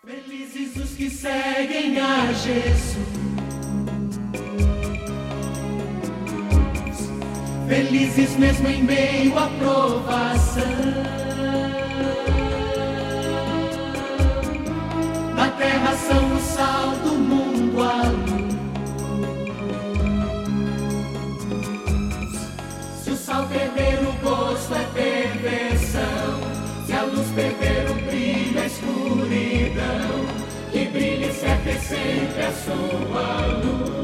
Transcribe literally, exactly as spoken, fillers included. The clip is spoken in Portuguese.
Felizes os que seguem a Jesus, felizes mesmo em meio à provação. Na terra são o sal do mundo, a luz. Se o sal perder o gosto é perversão, se a luz perder o brilho é escuridão. Que brilhe sempre, sempre a sua luz.